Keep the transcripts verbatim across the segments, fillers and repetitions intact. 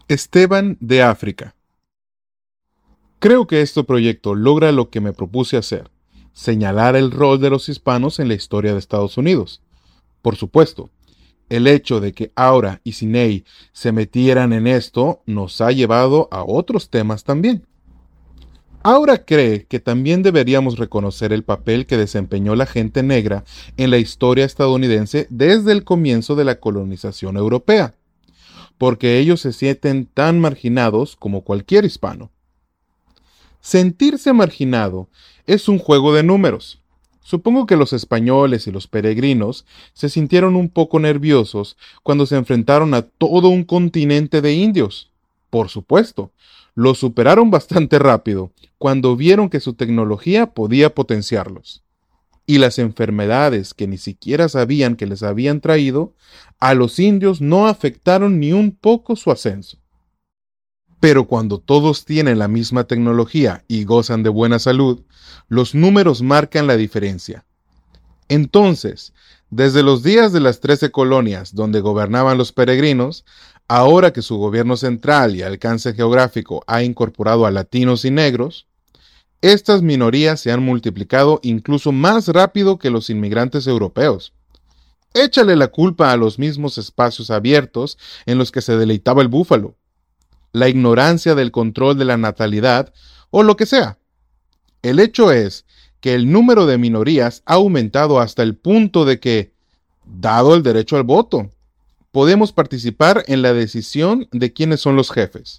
Esteban de África. Creo que este proyecto logra lo que me propuse hacer, señalar el rol de los hispanos en la historia de Estados Unidos. Por supuesto, el hecho de que Aura y Sinei se metieran en esto nos ha llevado a otros temas también. Aura cree que también deberíamos reconocer el papel que desempeñó la gente negra en la historia estadounidense desde el comienzo de la colonización europea, porque ellos se sienten tan marginados como cualquier hispano. Sentirse marginado es un juego de números. Supongo que los españoles y los peregrinos se sintieron un poco nerviosos cuando se enfrentaron a todo un continente de indios. Por supuesto, lo superaron bastante rápido cuando vieron que su tecnología podía potenciarlos. Y las enfermedades que ni siquiera sabían que les habían traído, a los indios no afectaron ni un poco su ascenso. Pero cuando todos tienen la misma tecnología y gozan de buena salud, los números marcan la diferencia. Entonces, desde los días de las trece colonias donde gobernaban los peregrinos, ahora que su gobierno central y alcance geográfico ha incorporado a latinos y negros, estas minorías se han multiplicado incluso más rápido que los inmigrantes europeos. Échale la culpa a los mismos espacios abiertos en los que se deleitaba el búfalo, la ignorancia del control de la natalidad o lo que sea. El hecho es que el número de minorías ha aumentado hasta el punto de que, dado el derecho al voto, podemos participar en la decisión de quiénes son los jefes.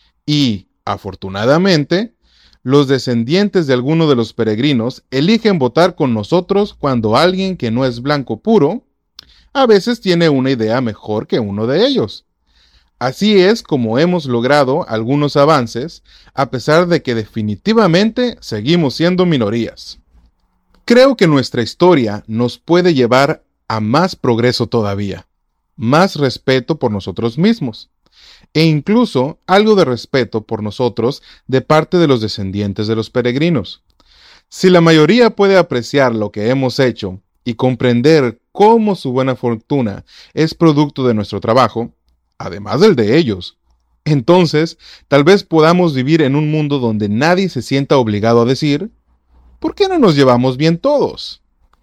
Y, afortunadamente, los descendientes de alguno de los peregrinos eligen votar con nosotros cuando alguien que no es blanco puro, a veces tiene una idea mejor que uno de ellos. Así es como hemos logrado algunos avances, a pesar de que definitivamente seguimos siendo minorías. Creo que nuestra historia nos puede llevar a más progreso todavía, más respeto por nosotros mismos, e incluso algo de respeto por nosotros de parte de los descendientes de los peregrinos. Si la mayoría puede apreciar lo que hemos hecho y comprender cómo su buena fortuna es producto de nuestro trabajo, además del de ellos, entonces tal vez podamos vivir en un mundo donde nadie se sienta obligado a decir, ¿por qué no nos llevamos bien todos?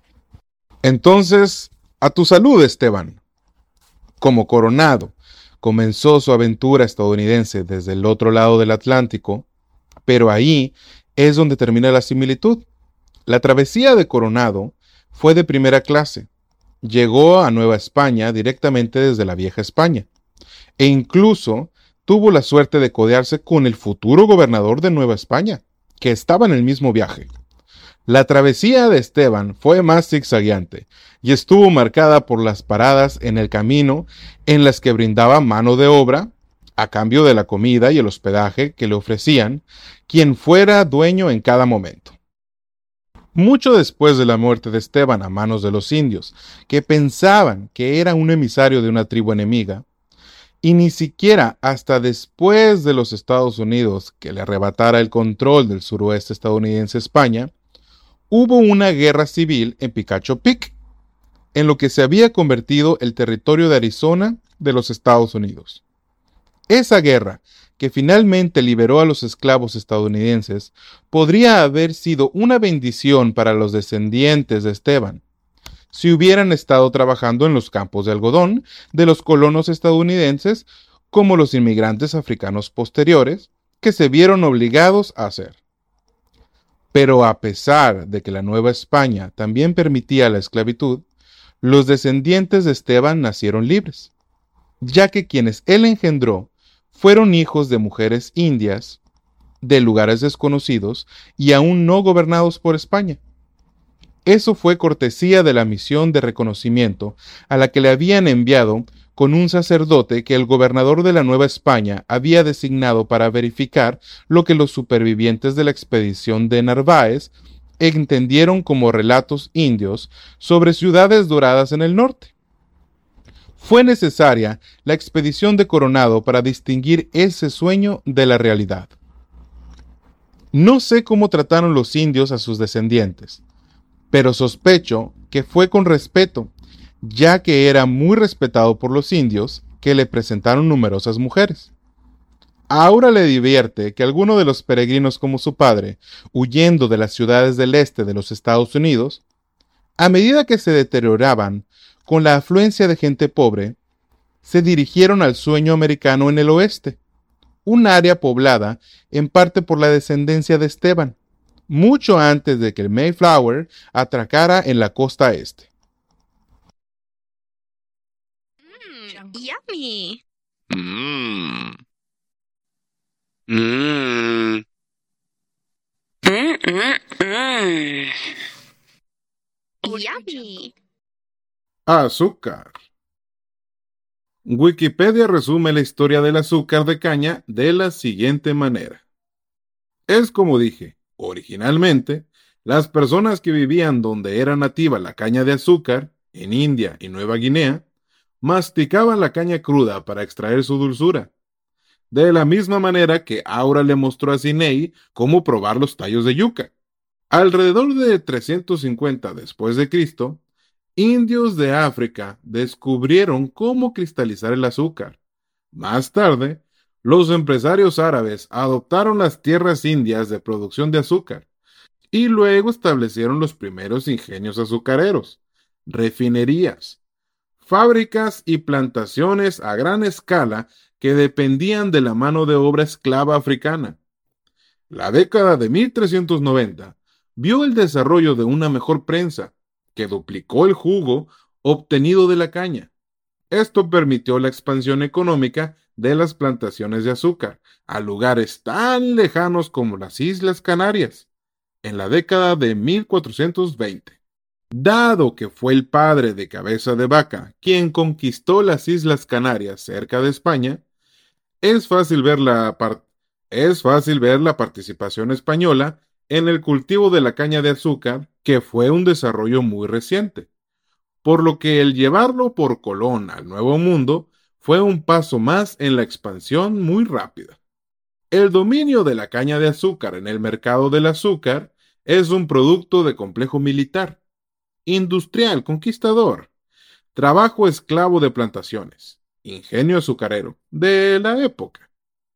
Entonces, a tu salud, Esteban. Como Coronado comenzó su aventura estadounidense desde el otro lado del Atlántico, pero ahí es donde termina la similitud. La travesía de Coronado fue de primera clase. Llegó a Nueva España directamente desde la Vieja España. E incluso tuvo la suerte de codearse con el futuro gobernador de Nueva España, que estaba en el mismo viaje. La travesía de Esteban fue más zigzagueante y estuvo marcada por las paradas en el camino en las que brindaba mano de obra, a cambio de la comida y el hospedaje que le ofrecían, quien fuera dueño en cada momento. Mucho después de la muerte de Esteban a manos de los indios, que pensaban que era un emisario de una tribu enemiga, y ni siquiera hasta después de los Estados Unidos que le arrebatara el control del suroeste estadounidense a España, hubo una guerra civil en Picacho Peak, en lo que se había convertido el territorio de Arizona de los Estados Unidos. Esa guerra, que finalmente liberó a los esclavos estadounidenses, podría haber sido una bendición para los descendientes de Esteban, si hubieran estado trabajando en los campos de algodón de los colonos estadounidenses como los inmigrantes africanos posteriores, que se vieron obligados a hacer. Pero a pesar de que la Nueva España también permitía la esclavitud, los descendientes de Esteban nacieron libres, ya que quienes él engendró fueron hijos de mujeres indias, de lugares desconocidos y aún no gobernados por España. Eso fue cortesía de la misión de reconocimiento a la que le habían enviado con un sacerdote que el gobernador de la Nueva España había designado para verificar lo que los supervivientes de la expedición de Narváez entendieron como relatos indios sobre ciudades doradas en el norte. Fue necesaria la expedición de Coronado para distinguir ese sueño de la realidad. No sé cómo trataron los indios a sus descendientes, pero sospecho que fue con respeto, ya que era muy respetado por los indios que le presentaron numerosas mujeres. Ahora le divierte que algunos de los peregrinos como su padre, huyendo de las ciudades del este de los Estados Unidos, a medida que se deterioraban con la afluencia de gente pobre, se dirigieron al sueño americano en el oeste, un área poblada en parte por la descendencia de Esteban, mucho antes de que el Mayflower atracara en la costa este. Mm, yummy. Mmm. Mmm. Mm, mm, mm. Yummy. Azúcar. Wikipedia resume la historia del azúcar de caña de la siguiente manera. Es como dije, originalmente, las personas que vivían donde era nativa la caña de azúcar, en India y Nueva Guinea, masticaban la caña cruda para extraer su dulzura. De la misma manera que Aura le mostró a Sinei cómo probar los tallos de yuca. Alrededor de trescientos cincuenta después de Cristo, indios de África descubrieron cómo cristalizar el azúcar. Más tarde, los empresarios árabes adoptaron las tierras indias de producción de azúcar y luego establecieron los primeros ingenios azucareros, refinerías, fábricas y plantaciones a gran escala que dependían de la mano de obra esclava africana. La década de mil trescientos noventa vio el desarrollo de una mejor prensa, que duplicó el jugo obtenido de la caña. Esto permitió la expansión económica de las plantaciones de azúcar a lugares tan lejanos como las Islas Canarias, en la década de mil cuatrocientos veinte. Dado que fue el padre de Cabeza de Vaca quien conquistó las Islas Canarias cerca de España, es fácil ver la, par- es fácil ver la participación española en el cultivo de la caña de azúcar, que fue un desarrollo muy reciente, por lo que el llevarlo por Colón al Nuevo Mundo fue un paso más en la expansión muy rápida. El dominio de la caña de azúcar en el mercado del azúcar es un producto de complejo militar, industrial, conquistador, trabajo esclavo de plantaciones, ingenio azucarero de la época.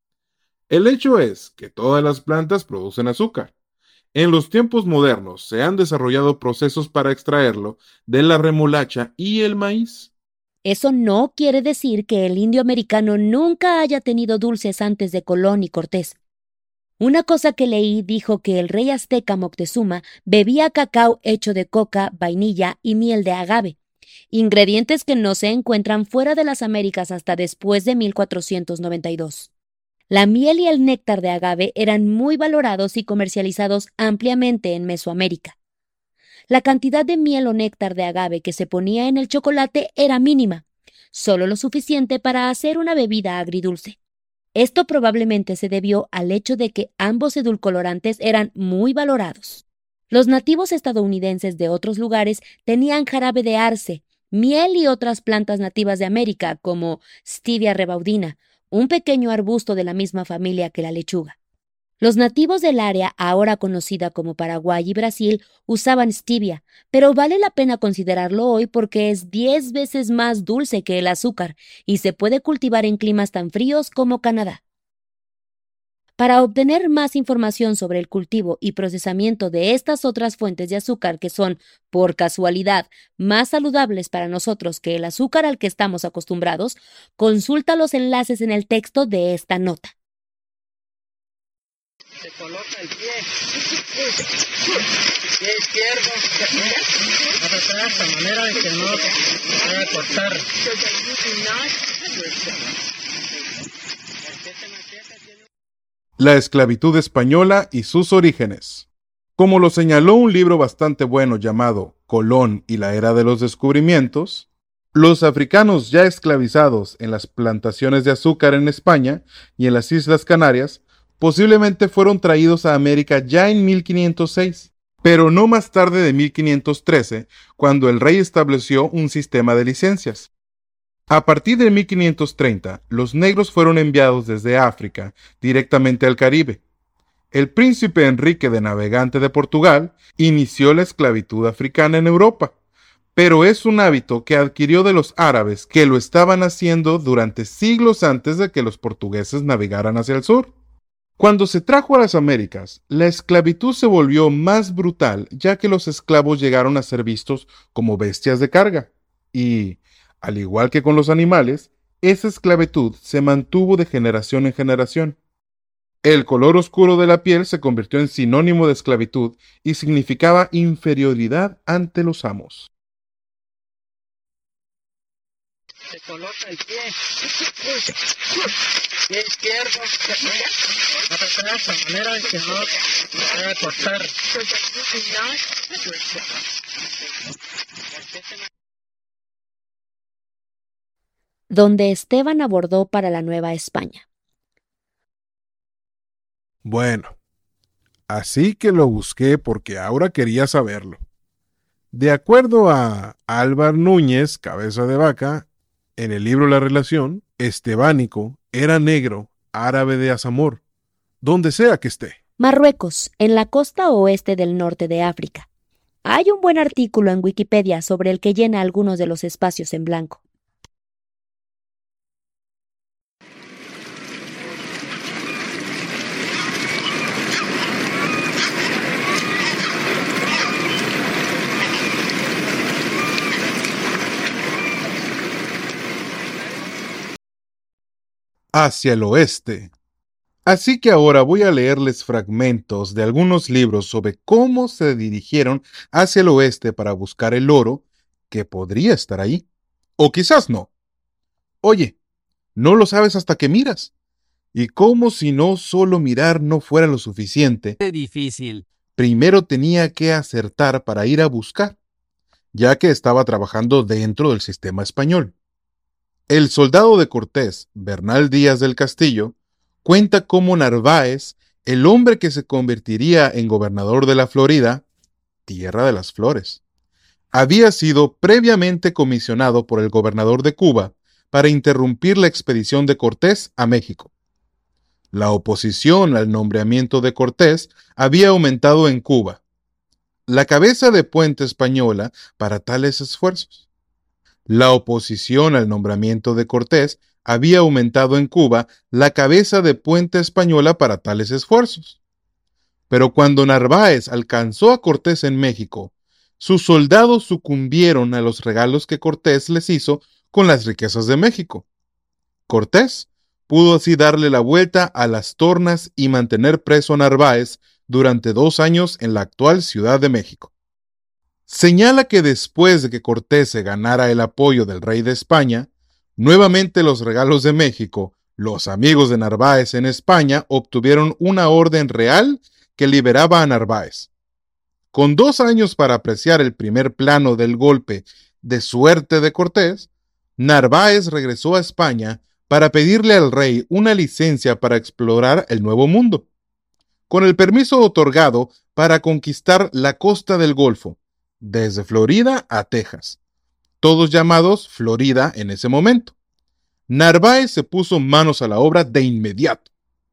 El hecho es que todas las plantas producen azúcar. En los tiempos modernos se han desarrollado procesos para extraerlo de la remolacha y el maíz. Eso no quiere decir que el indio americano nunca haya tenido dulces antes de Colón y Cortés. Una cosa que leí dijo que el rey azteca Moctezuma bebía cacao hecho de coca, vainilla y miel de agave, ingredientes que no se encuentran fuera de las Américas hasta después de mil cuatrocientos noventa y dos. La miel y el néctar de agave eran muy valorados y comercializados ampliamente en Mesoamérica. La cantidad de miel o néctar de agave que se ponía en el chocolate era mínima, solo lo suficiente para hacer una bebida agridulce. Esto probablemente se debió al hecho de que ambos edulcorantes eran muy valorados. Los nativos estadounidenses de otros lugares tenían jarabe de arce, miel y otras plantas nativas de América como Stevia rebaudina, un pequeño arbusto de la misma familia que la lechuga. Los nativos del área, ahora conocida como Paraguay y Brasil, usaban stevia, pero vale la pena considerarlo hoy porque es diez veces más dulce que el azúcar y se puede cultivar en climas tan fríos como Canadá. Para obtener más información sobre el cultivo y procesamiento de estas otras fuentes de azúcar que son, por casualidad, más saludables para nosotros que el azúcar al que estamos acostumbrados, consulta los enlaces en el texto de esta nota. Se coloca el pie, pie izquierdo, hacia atrás, de manera de que no vaya a cortar. La esclavitud española y sus orígenes. Como lo señaló un libro bastante bueno llamado Colón y la era de los descubrimientos, los africanos ya esclavizados en las plantaciones de azúcar en España y en las Islas Canarias posiblemente fueron traídos a América ya en mil quinientos seis, pero no más tarde de mil quinientos trece, cuando el rey estableció un sistema de licencias. A partir de mil quinientos treinta, los negros fueron enviados desde África directamente al Caribe. El príncipe Enrique de Navegante de Portugal inició la esclavitud africana en Europa, pero es un hábito que adquirió de los árabes que lo estaban haciendo durante siglos antes de que los portugueses navegaran hacia el sur. Cuando se trajo a las Américas, la esclavitud se volvió más brutal ya que los esclavos llegaron a ser vistos como bestias de carga y, al igual que con los animales, esa esclavitud se mantuvo de generación en generación. El color oscuro de la piel se convirtió en sinónimo de esclavitud y significaba inferioridad ante los amos. Se coloca el pie, pie izquierdo, atrás de manera de que no vaya a cortar. Donde Esteban abordó para la Nueva España. Bueno, así que lo busqué porque ahora quería saberlo. De acuerdo a Álvar Núñez, Cabeza de Vaca, en el libro La Relación, Estebánico era negro, árabe de Azamor, donde sea que esté. Marruecos, en la costa oeste del norte de África. Hay un buen artículo en Wikipedia sobre el que llena algunos de los espacios en blanco. Hacia el oeste. Así que ahora voy a leerles fragmentos de algunos libros sobre cómo se dirigieron hacia el oeste para buscar el oro que podría estar ahí. O quizás no. Oye, no lo sabes hasta que miras. Y como si no solo mirar no fuera lo suficiente, difícil. primero tenía que acertar para ir a buscar, ya que estaba trabajando dentro del sistema español. El soldado de Cortés, Bernal Díaz del Castillo, cuenta cómo Narváez, el hombre que se convertiría en gobernador de la Florida, tierra de las flores, había sido previamente comisionado por el gobernador de Cuba para interrumpir la expedición de Cortés a México. La oposición al nombramiento de Cortés había aumentado en Cuba. La cabeza de puente española para tales esfuerzos. La oposición al nombramiento de Cortés había aumentado en Cuba la cabeza de puente española para tales esfuerzos. Pero cuando Narváez alcanzó a Cortés en México, sus soldados sucumbieron a los regalos que Cortés les hizo con las riquezas de México. Cortés pudo así darle la vuelta a las tornas y mantener preso a Narváez durante dos años en la actual Ciudad de México. Señala que después de que Cortés se ganara el apoyo del rey de España, nuevamente los regalos de México, los amigos de Narváez en España obtuvieron una orden real que liberaba a Narváez. Con dos años para apreciar el primer plano del golpe de suerte de Cortés, Narváez regresó a España para pedirle al rey una licencia para explorar el Nuevo Mundo, con el permiso otorgado para conquistar la costa del Golfo, desde Florida a Texas, todos llamados Florida en ese momento. Narváez se puso manos a la obra de inmediato.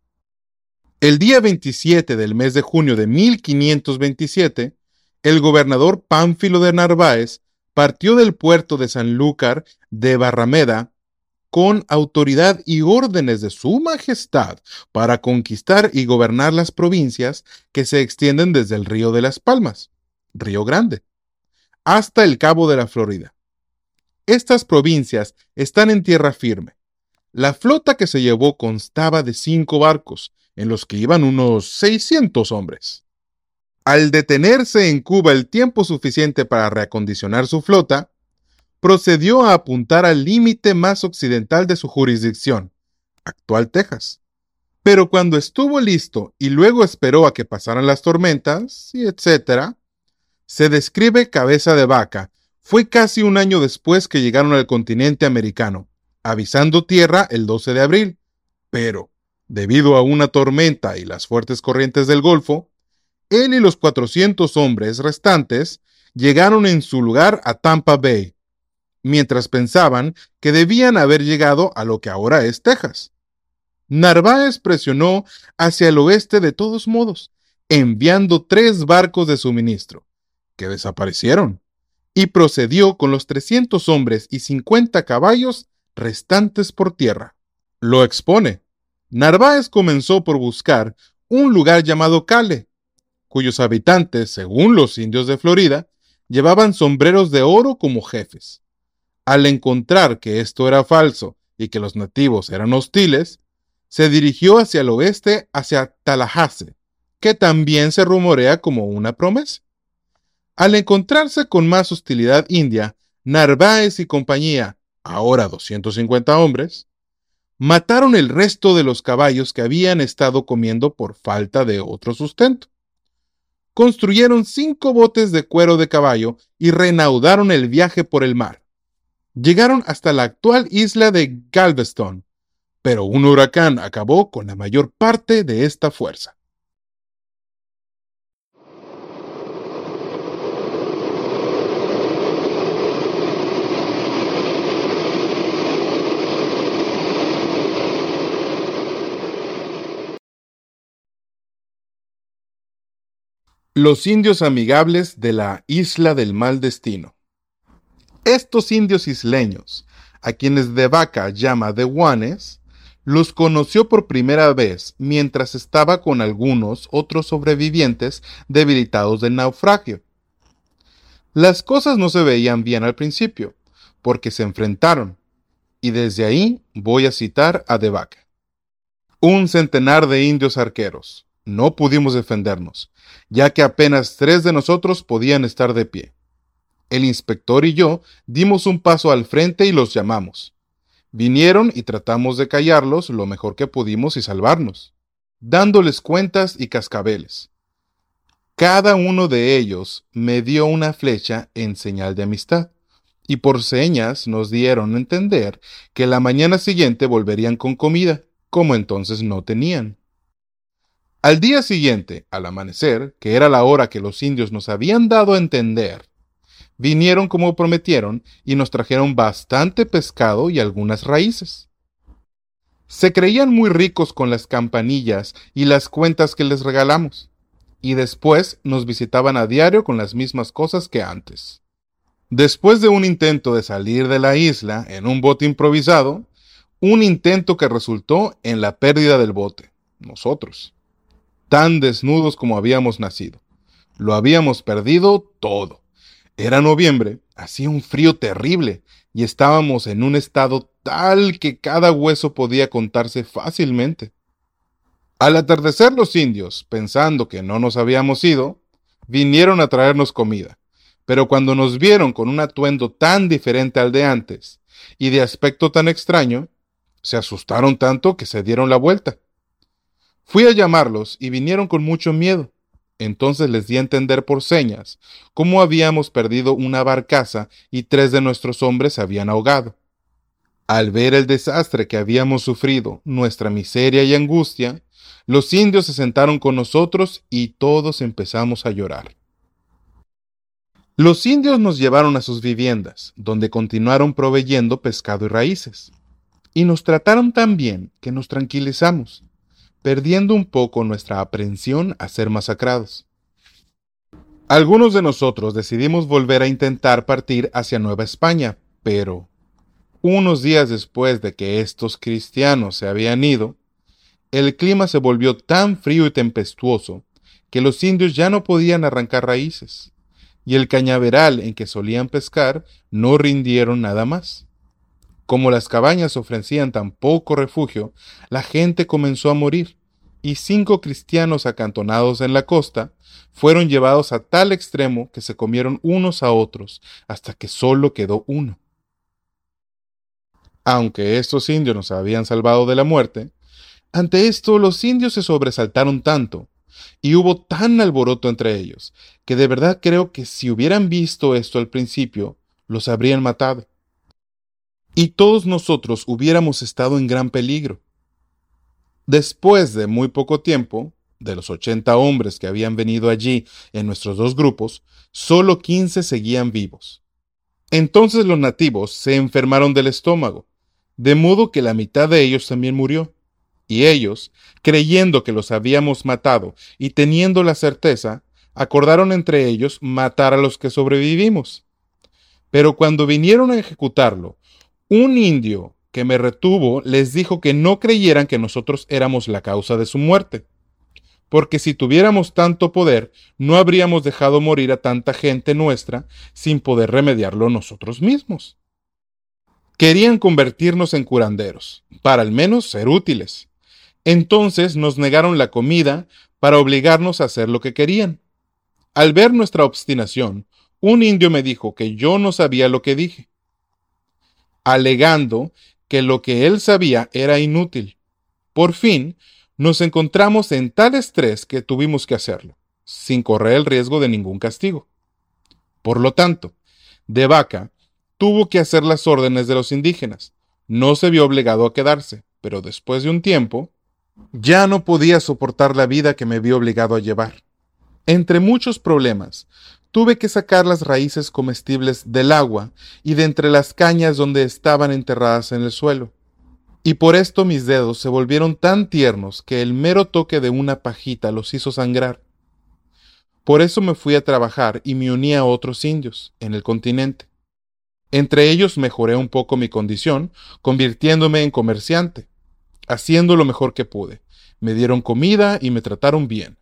El día veintisiete del mes de junio de mil quinientos veintisiete, el gobernador Pánfilo de Narváez partió del puerto de Sanlúcar de Barrameda con autoridad y órdenes de su majestad para conquistar y gobernar las provincias que se extienden desde el río de las Palmas, Río Grande, hasta el Cabo de la Florida. Estas provincias están en tierra firme. La flota que se llevó constaba de cinco barcos, en los que iban unos seiscientos hombres. Al detenerse en Cuba el tiempo suficiente para reacondicionar su flota, procedió a apuntar al límite más occidental de su jurisdicción, actual Texas. Pero cuando estuvo listo y luego esperó a que pasaran las tormentas, y etcétera, se describe Cabeza de Vaca, fue casi un año después que llegaron al continente americano, avisando tierra el doce de abril, pero, debido a una tormenta y las fuertes corrientes del Golfo, él y los cuatrocientos hombres restantes llegaron en su lugar a Tampa Bay, mientras pensaban que debían haber llegado a lo que ahora es Texas. Narváez presionó hacia el oeste de todos modos, enviando tres barcos de suministro, que desaparecieron, y procedió con los trescientos hombres y cincuenta caballos restantes por tierra. Lo expone. Narváez comenzó por buscar un lugar llamado Cale, cuyos habitantes, según los indios de Florida, llevaban sombreros de oro como jefes. Al encontrar que esto era falso y que los nativos eran hostiles, se dirigió hacia el oeste, hacia Tallahassee, que también se rumorea como una promesa. Al encontrarse con más hostilidad india, Narváez y compañía, ahora doscientos cincuenta hombres, mataron el resto de los caballos que habían estado comiendo por falta de otro sustento. Construyeron cinco botes de cuero de caballo y reanudaron el viaje por el mar. Llegaron hasta la actual isla de Galveston, pero un huracán acabó con la mayor parte de esta fuerza. Los indios amigables de la Isla del Mal Destino. Estos indios isleños, a quienes de Vaca llama Dewanes, los conoció por primera vez mientras estaba con algunos otros sobrevivientes debilitados del naufragio. Las cosas no se veían bien al principio, porque se enfrentaron, y desde ahí voy a citar a De Vaca. Un centenar de indios arqueros. No pudimos defendernos, ya que apenas tres de nosotros podían estar de pie. El inspector y yo dimos un paso al frente y los llamamos. Vinieron y tratamos de callarlos lo mejor que pudimos y salvarnos, dándoles cuentas y cascabeles. Cada uno de ellos me dio una flecha en señal de amistad, y por señas nos dieron a entender que la mañana siguiente volverían con comida, como entonces no tenían. Al día siguiente, al amanecer, que era la hora que los indios nos habían dado a entender, vinieron como prometieron y nos trajeron bastante pescado y algunas raíces. Se creían muy ricos con las campanillas y las cuentas que les regalamos, y después nos visitaban a diario con las mismas cosas que antes. Después de un intento de salir de la isla en un bote improvisado, un intento que resultó en la pérdida del bote, nosotros, tan desnudos como habíamos nacido. Lo habíamos perdido todo. Era noviembre, hacía un frío terrible y estábamos en un estado tal que cada hueso podía contarse fácilmente. Al atardecer los indios, pensando que no nos habíamos ido, vinieron a traernos comida, pero cuando nos vieron con un atuendo tan diferente al de antes y de aspecto tan extraño, se asustaron tanto que se dieron la vuelta. Fui a llamarlos y vinieron con mucho miedo. Entonces les di a entender por señas cómo habíamos perdido una barcaza y tres de nuestros hombres se habían ahogado. Al ver el desastre que habíamos sufrido, nuestra miseria y angustia, los indios se sentaron con nosotros y todos empezamos a llorar. Los indios nos llevaron a sus viviendas, donde continuaron proveyendo pescado y raíces, y nos trataron tan bien que nos tranquilizamos, perdiendo un poco nuestra aprensión a ser masacrados. Algunos de nosotros decidimos volver a intentar partir hacia Nueva España, pero unos días después de que estos cristianos se habían ido, el clima se volvió tan frío y tempestuoso que los indios ya no podían arrancar raíces, y el cañaveral en que solían pescar no rindieron nada más. Como las cabañas ofrecían tan poco refugio, la gente comenzó a morir, y cinco cristianos acantonados en la costa fueron llevados a tal extremo que se comieron unos a otros hasta que solo quedó uno. Aunque estos indios nos habían salvado de la muerte, ante esto los indios se sobresaltaron tanto, y hubo tan alboroto entre ellos, que de verdad creo que si hubieran visto esto al principio, los habrían matado. Y todos nosotros hubiéramos estado en gran peligro. Después de muy poco tiempo, de los ochenta hombres que habían venido allí en nuestros dos grupos, solo quince seguían vivos. Entonces los nativos se enfermaron del estómago, de modo que la mitad de ellos también murió. Y ellos, creyendo que los habíamos matado y teniendo la certeza, acordaron entre ellos matar a los que sobrevivimos. Pero cuando vinieron a ejecutarlo, un indio que me retuvo les dijo que no creyeran que nosotros éramos la causa de su muerte, porque si tuviéramos tanto poder, no habríamos dejado morir a tanta gente nuestra sin poder remediarlo nosotros mismos. Querían convertirnos en curanderos, para al menos ser útiles. Entonces nos negaron la comida para obligarnos a hacer lo que querían. Al ver nuestra obstinación, un indio me dijo que yo no sabía lo que dije, alegando que lo que él sabía era inútil. Por fin, nos encontramos en tal estrés que tuvimos que hacerlo, sin correr el riesgo de ningún castigo. Por lo tanto, De Vaca tuvo que hacer las órdenes de los indígenas. No se vio obligado a quedarse, pero después de un tiempo, ya no podía soportar la vida que me vi obligado a llevar. Entre muchos problemas, tuve que sacar las raíces comestibles del agua y de entre las cañas donde estaban enterradas en el suelo. Y por esto mis dedos se volvieron tan tiernos que el mero toque de una pajita los hizo sangrar. Por eso me fui a trabajar y me uní a otros indios en el continente. Entre ellos mejoré un poco mi condición, convirtiéndome en comerciante, haciendo lo mejor que pude. Me dieron comida y me trataron bien.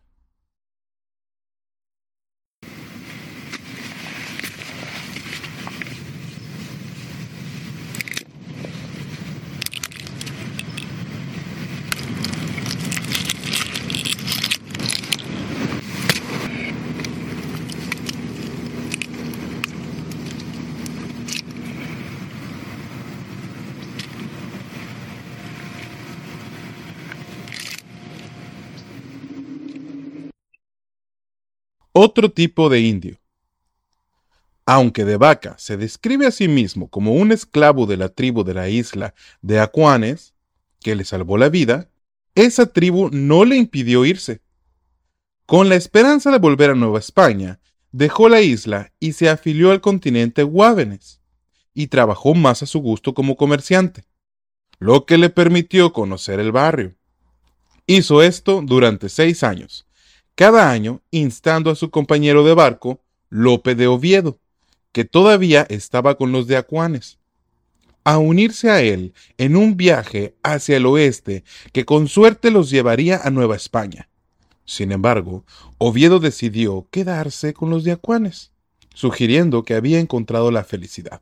Otro tipo de indio. Aunque De Vaca se describe a sí mismo como un esclavo de la tribu de la isla de Acuanes, que le salvó la vida, esa tribu no le impidió irse. Con la esperanza de volver a Nueva España, dejó la isla y se afilió al continente Guavenes, y trabajó más a su gusto como comerciante, lo que le permitió conocer el barrio. Hizo esto durante seis años, cada año instando a su compañero de barco, Lope de Oviedo, que todavía estaba con los de Acuanes, a unirse a él en un viaje hacia el oeste que con suerte los llevaría a Nueva España. Sin embargo, Oviedo decidió quedarse con los de Acuanes, sugiriendo que había encontrado la felicidad.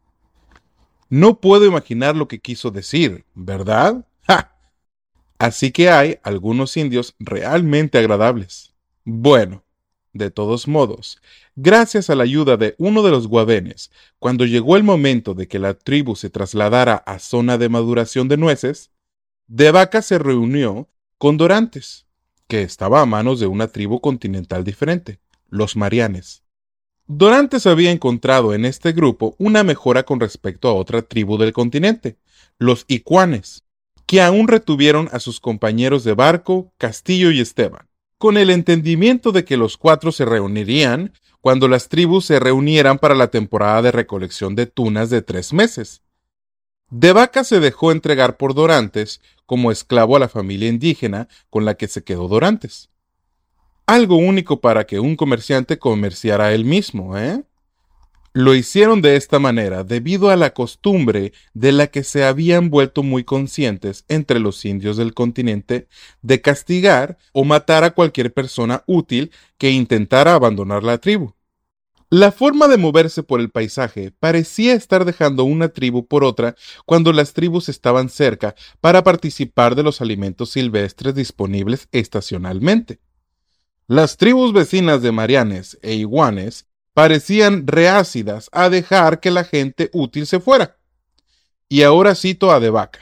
No puedo imaginar lo que quiso decir, ¿verdad? ¡Ja! Así que hay algunos indios realmente agradables. Bueno, de todos modos, gracias a la ayuda de uno de los guavenes, cuando llegó el momento de que la tribu se trasladara a zona de maduración de nueces, De Vaca se reunió con Dorantes, que estaba a manos de una tribu continental diferente, los Marianes. Dorantes había encontrado en este grupo una mejora con respecto a otra tribu del continente, los Icuanes, que aún retuvieron a sus compañeros de barco, Castillo y Esteban, con el entendimiento de que los cuatro se reunirían cuando las tribus se reunieran para la temporada de recolección de tunas de tres meses. De Vaca se dejó entregar por Dorantes como esclavo a la familia indígena con la que se quedó Dorantes. Algo único para que un comerciante comerciara él mismo, ¿eh? Lo hicieron de esta manera debido a la costumbre de la que se habían vuelto muy conscientes entre los indios del continente de castigar o matar a cualquier persona útil que intentara abandonar la tribu. La forma de moverse por el paisaje parecía estar dejando una tribu por otra cuando las tribus estaban cerca para participar de los alimentos silvestres disponibles estacionalmente. Las tribus vecinas de Marianes e Iguanes parecían reácidas a dejar que la gente útil se fuera. Y ahora cito a De Vaca.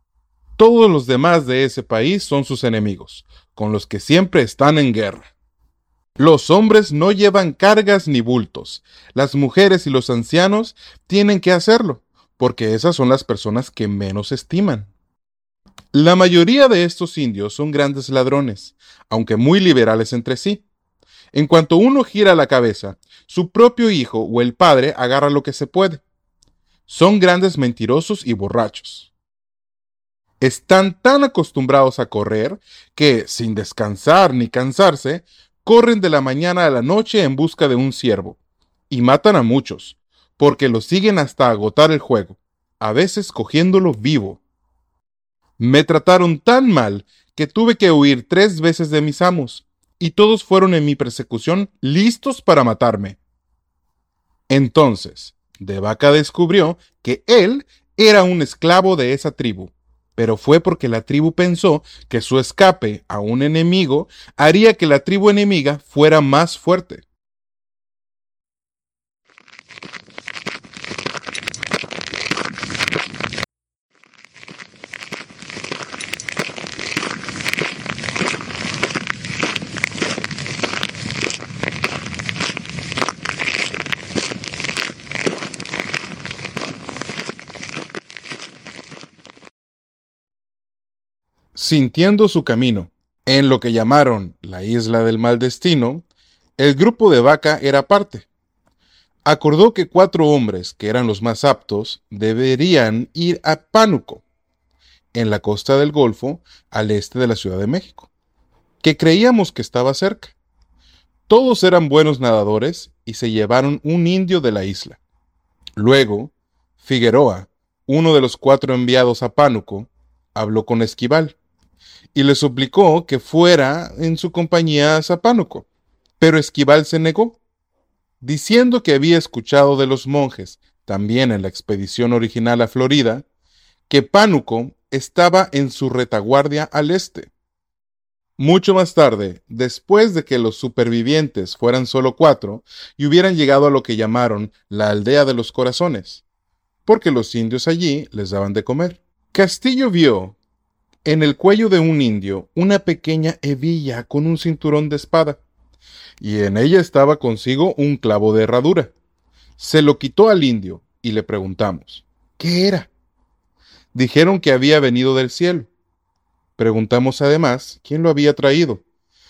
Todos los demás de ese país son sus enemigos, con los que siempre están en guerra. Los hombres no llevan cargas ni bultos. Las mujeres y los ancianos tienen que hacerlo, porque esas son las personas que menos estiman. La mayoría de estos indios son grandes ladrones, aunque muy liberales entre sí. En cuanto uno gira la cabeza, su propio hijo o el padre agarra lo que se puede. Son grandes mentirosos y borrachos. Están tan acostumbrados a correr que, sin descansar ni cansarse, corren de la mañana a la noche en busca de un ciervo, y matan a muchos, porque lo siguen hasta agotar el juego, a veces cogiéndolo vivo. Me trataron tan mal que tuve que huir tres veces de mis amos, y todos fueron en mi persecución listos para matarme. Entonces, De Vaca descubrió que él era un esclavo de esa tribu, pero fue porque la tribu pensó que su escape a un enemigo haría que la tribu enemiga fuera más fuerte. Sintiendo su camino en lo que llamaron la isla del mal destino, el grupo de Vaca era parte. Acordó que cuatro hombres, que eran los más aptos, deberían ir a Pánuco, en la costa del Golfo, al este de la Ciudad de México, que creíamos que estaba cerca. Todos eran buenos nadadores y se llevaron un indio de la isla. Luego, Figueroa, uno de los cuatro enviados a Pánuco, habló con Esquivel y le suplicó que fuera en su compañía a Pánuco, pero Esquivel se negó, diciendo que había escuchado de los monjes, también en la expedición original a Florida, que Pánuco estaba en su retaguardia al este. Mucho más tarde, después de que los supervivientes fueran solo cuatro y hubieran llegado a lo que llamaron la aldea de los corazones, porque los indios allí les daban de comer, Castillo vio en el cuello de un indio una pequeña hebilla con un cinturón de espada, y en ella estaba consigo un clavo de herradura. Se lo quitó al indio y le preguntamos, ¿qué era? Dijeron que había venido del cielo. Preguntamos además quién lo había traído,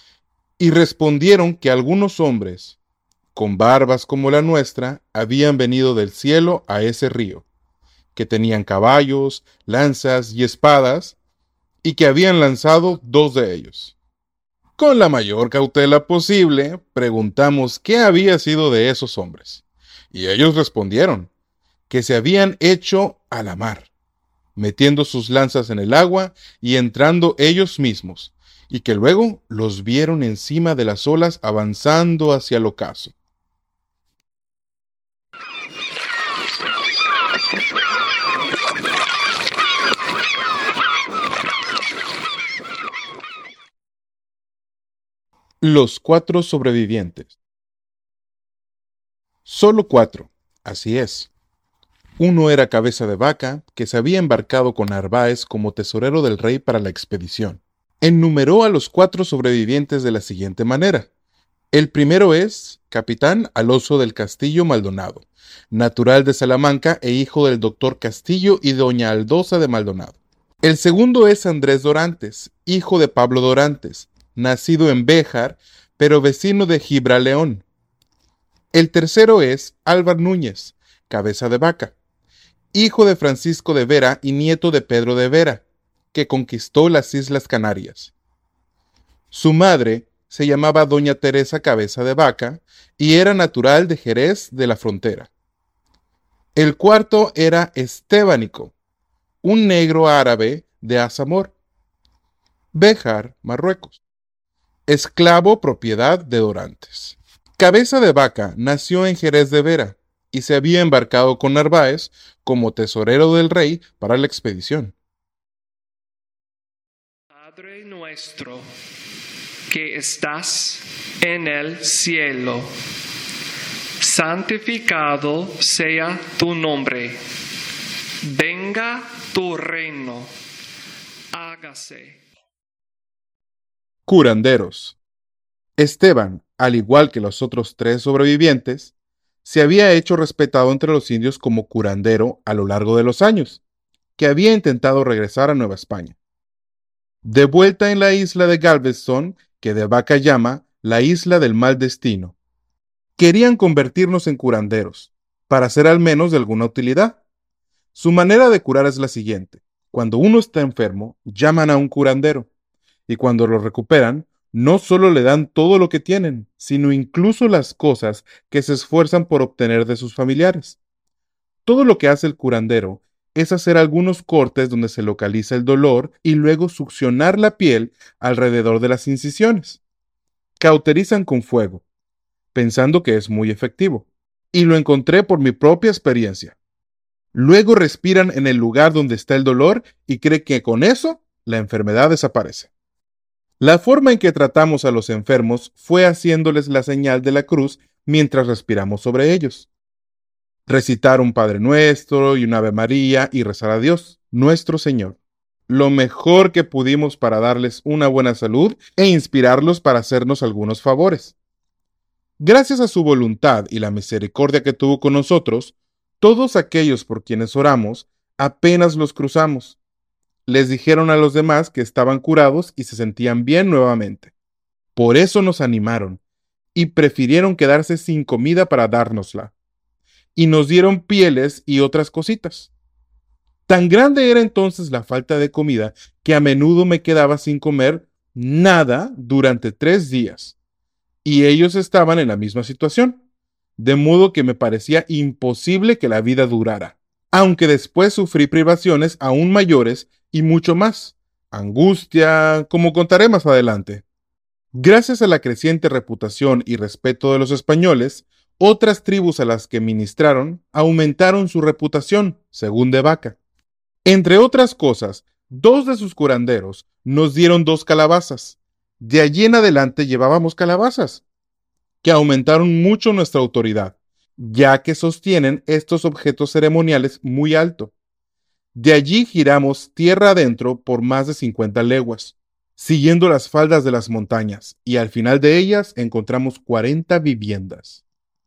y respondieron que algunos hombres, con barbas como la nuestra, habían venido del cielo a ese río, que tenían caballos, lanzas y espadas, y que habían lanzado dos de ellos. Con la mayor cautela posible, preguntamos qué había sido de esos hombres, y ellos respondieron que se habían hecho a la mar, metiendo sus lanzas en el agua y entrando ellos mismos, y que luego los vieron encima de las olas avanzando hacia el ocaso. Los cuatro sobrevivientes. Solo cuatro, así es. Uno era Cabeza de Vaca, que se había embarcado con Narváez como tesorero del rey para la expedición. Enumeró a los cuatro sobrevivientes de la siguiente manera. El primero es Capitán Alonso del Castillo Maldonado, natural de Salamanca e hijo del doctor Castillo y doña Aldosa de Maldonado. El segundo es Andrés Dorantes, hijo de Pablo Dorantes, nacido en Béjar, pero vecino de Gibraleón. El tercero es Álvar Núñez, Cabeza de Vaca, hijo de Francisco de Vera y nieto de Pedro de Vera, que conquistó las Islas Canarias. Su madre se llamaba doña Teresa Cabeza de Vaca y era natural de Jerez de la Frontera. El cuarto era Estebánico, un negro árabe de Azamor, Béjar, Marruecos, esclavo propiedad de Dorantes. Cabeza de Vaca nació en Jerez de Vera y se había embarcado con Narváez como tesorero del rey para la expedición. Padre nuestro, que estás en el cielo, santificado sea tu nombre. Venga tu reino. Hágase. Curanderos. Esteban, al igual que los otros tres sobrevivientes, se había hecho respetado entre los indios como curandero a lo largo de los años, que había intentado regresar a Nueva España. De vuelta en la isla de Galveston, que De Vaca llama la isla del mal destino, querían convertirnos en curanderos, para ser al menos de alguna utilidad. Su manera de curar es la siguiente: cuando uno está enfermo, llaman a un curandero, y cuando lo recuperan, no solo le dan todo lo que tienen, sino incluso las cosas que se esfuerzan por obtener de sus familiares. Todo lo que hace el curandero es hacer algunos cortes donde se localiza el dolor y luego succionar la piel alrededor de las incisiones. Cauterizan con fuego, pensando que es muy efectivo, y lo encontré por mi propia experiencia. Luego respiran en el lugar donde está el dolor y creen que con eso la enfermedad desaparece. La forma en que tratamos a los enfermos fue haciéndoles la señal de la cruz mientras respiramos sobre ellos. Recitar un Padre Nuestro y un Ave María y rezar a Dios, nuestro Señor. Lo mejor que pudimos para darles una buena salud e inspirarlos para hacernos algunos favores. Gracias a su voluntad y la misericordia que tuvo con nosotros, todos aquellos por quienes oramos, apenas los cruzamos. Les dijeron a los demás que estaban curados y se sentían bien nuevamente. Por eso nos animaron y prefirieron quedarse sin comida para dárnosla. Y nos dieron pieles y otras cositas. Tan grande era entonces la falta de comida que a menudo me quedaba sin comer nada durante tres días. Y ellos estaban en la misma situación, de modo que me parecía imposible que la vida durara. Aunque después sufrí privaciones aún mayores y mucho más, angustia, como contaré más adelante. Gracias a la creciente reputación y respeto de los españoles, otras tribus a las que ministraron aumentaron su reputación, según De Vaca. Entre otras cosas, dos de sus curanderos nos dieron dos calabazas. De allí en adelante llevábamos calabazas, que aumentaron mucho nuestra autoridad, ya que sostienen estos objetos ceremoniales muy alto. De allí giramos tierra adentro por más de cincuenta leguas, siguiendo las faldas de las montañas, y al final de ellas encontramos cuarenta viviendas.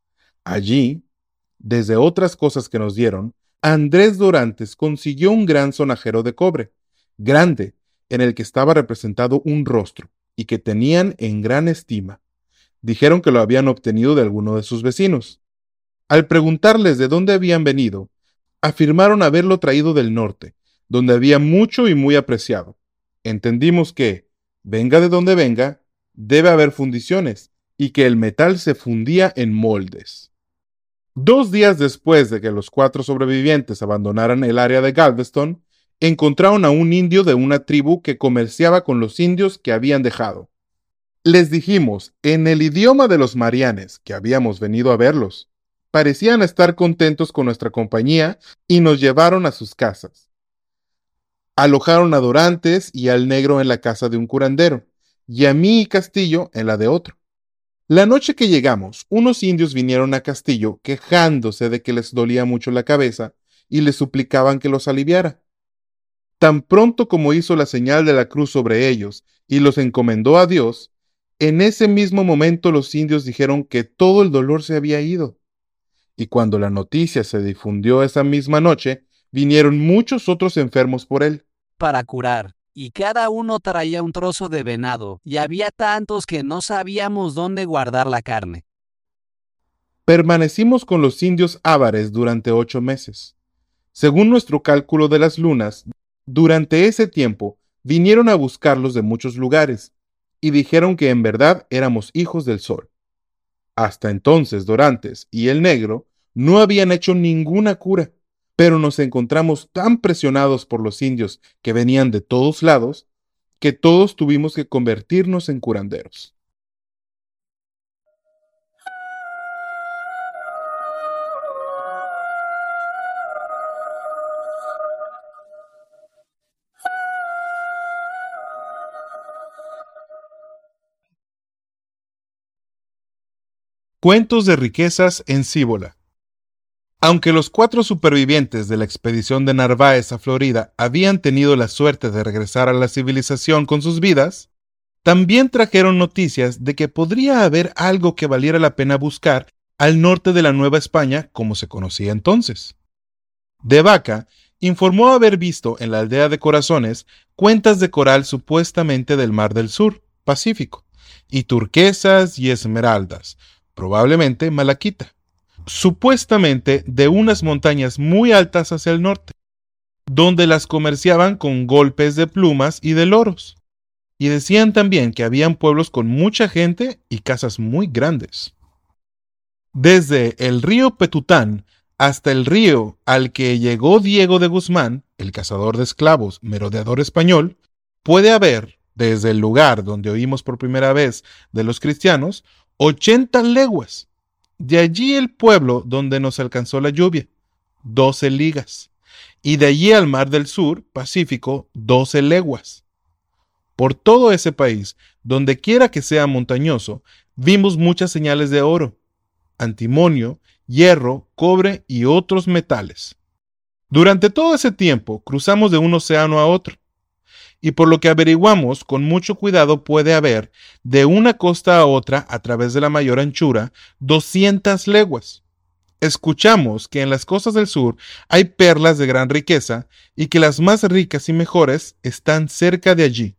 Allí, desde otras cosas que nos dieron, Andrés Dorantes consiguió un gran sonajero de cobre, grande, en el que estaba representado un rostro, y que tenían en gran estima. Dijeron que lo habían obtenido de alguno de sus vecinos. Al preguntarles de dónde habían venido, afirmaron haberlo traído del norte, donde había mucho y muy apreciado. Entendimos que, venga de donde venga, debe haber fundiciones, y que el metal se fundía en moldes. Dos días después de que los cuatro sobrevivientes abandonaran el área de Galveston, encontraron a un indio de una tribu que comerciaba con los indios que habían dejado. Les dijimos, en el idioma de los Marianes, que habíamos venido a verlos. Parecían estar contentos con nuestra compañía y nos llevaron a sus casas. Alojaron a Dorantes y al negro en la casa de un curandero, y a mí y Castillo en la de otro. La noche que llegamos, unos indios vinieron a Castillo quejándose de que les dolía mucho la cabeza y le suplicaban que los aliviara. Tan pronto como hizo la señal de la cruz sobre ellos y los encomendó a Dios, en ese mismo momento los indios dijeron que todo el dolor se había ido. Y cuando la noticia se difundió esa misma noche, vinieron muchos otros enfermos por él. Para curar, y cada uno traía un trozo de venado, y había tantos que no sabíamos dónde guardar la carne. Permanecimos con los indios ávares durante ocho meses. Según nuestro cálculo de las lunas, durante ese tiempo vinieron a buscarlos de muchos lugares, y dijeron que en verdad éramos hijos del sol. Hasta entonces Dorantes y el negro no habían hecho ninguna cura, pero nos encontramos tan presionados por los indios que venían de todos lados, que todos tuvimos que convertirnos en curanderos. Cuentos de riquezas en Cibola. Aunque los cuatro supervivientes de la expedición de Narváez a Florida habían tenido la suerte de regresar a la civilización con sus vidas, también trajeron noticias de que podría haber algo que valiera la pena buscar al norte de la Nueva España como se conocía entonces. De Vaca informó haber visto en la aldea de Corazones cuentas de coral supuestamente del Mar del Sur, Pacífico, y turquesas y esmeraldas, probablemente malaquita, supuestamente de unas montañas muy altas hacia el norte, donde las comerciaban con golpes de plumas y de loros, y decían también que habían pueblos con mucha gente y casas muy grandes. Desde el río Petután hasta el río al que llegó Diego de Guzmán, el cazador de esclavos, merodeador español, puede haber, desde el lugar donde oímos por primera vez de los cristianos, ochenta leguas. De allí el pueblo donde nos alcanzó la lluvia, doce ligas. Y de allí al mar del sur, Pacífico, doce leguas. Por todo ese país, donde quiera que sea montañoso, vimos muchas señales de oro, antimonio, hierro, cobre y otros metales. Durante todo ese tiempo cruzamos de un océano a otro, y por lo que averiguamos con mucho cuidado puede haber de una costa a otra a través de la mayor anchura doscientas leguas. Escuchamos que en las costas del sur hay perlas de gran riqueza y que las más ricas y mejores están cerca de allí.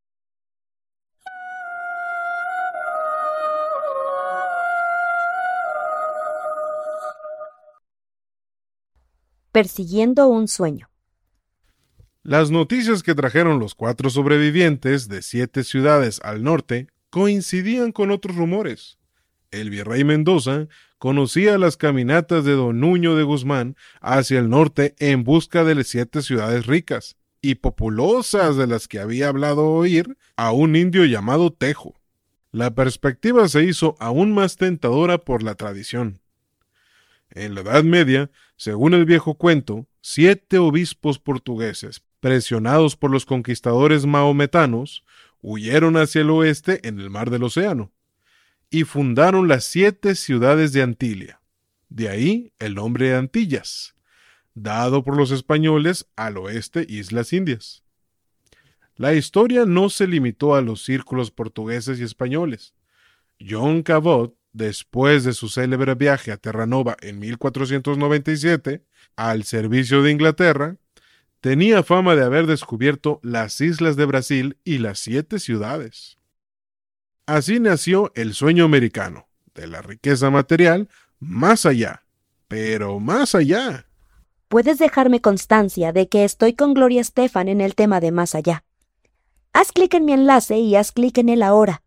Persiguiendo un sueño. Las noticias que trajeron los cuatro sobrevivientes de siete ciudades al norte coincidían con otros rumores. El virrey Mendoza conocía las caminatas de don Nuño de Guzmán hacia el norte en busca de las siete ciudades ricas y populosas de las que había hablado oír a un indio llamado Tejo. La perspectiva se hizo aún más tentadora por la tradición. En la Edad Media, según el viejo cuento, siete obispos portugueses, presionados por los conquistadores mahometanos, huyeron hacia el oeste en el mar del Océano y fundaron las siete ciudades de Antilia. De ahí el nombre de Antillas, dado por los españoles al oeste Islas Indias. La historia no se limitó a los círculos portugueses y españoles. John Cabot, después de su célebre viaje a Terranova en mil cuatrocientos noventa y siete, al servicio de Inglaterra, tenía fama de haber descubierto las islas de Brasil y las siete ciudades. Así nació el sueño americano, de la riqueza material más allá, pero más allá. Puedes dejarme constancia de que estoy con Gloria Estefan en el tema de más allá. Haz clic en mi enlace y haz clic en él ahora.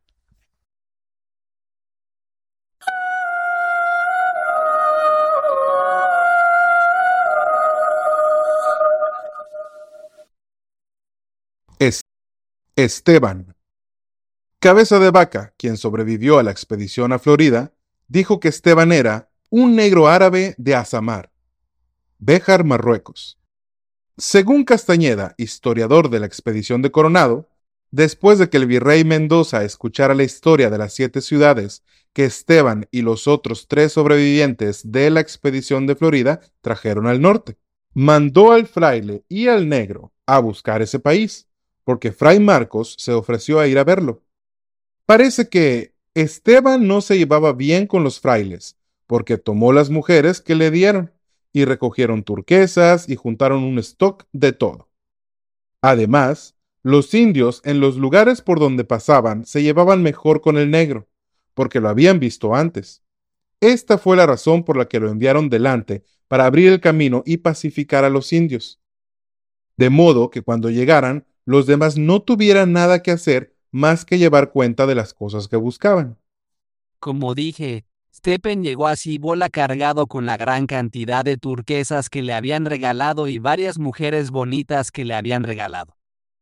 Es Esteban. Cabeza de Vaca, quien sobrevivió a la expedición a Florida, dijo que Esteban era un negro árabe de Azamar, Béjar, Marruecos. Según Castañeda, historiador de la expedición de Coronado, después de que el virrey Mendoza escuchara la historia de las siete ciudades que Esteban y los otros tres sobrevivientes de la expedición de Florida trajeron al norte, mandó al fraile y al negro a buscar ese país, porque Fray Marcos se ofreció a ir a verlo. Parece que Esteban no se llevaba bien con los frailes, porque tomó las mujeres que le dieron, y recogieron turquesas y juntaron un stock de todo. Además, los indios en los lugares por donde pasaban se llevaban mejor con el negro, porque lo habían visto antes. Esta fue la razón por la que lo enviaron delante para abrir el camino y pacificar a los indios. De modo que cuando llegaran, los demás no tuvieran nada que hacer más que llevar cuenta de las cosas que buscaban. Como dije, Stephen llegó a Cibola cargado con la gran cantidad de turquesas que le habían regalado y varias mujeres bonitas que le habían regalado.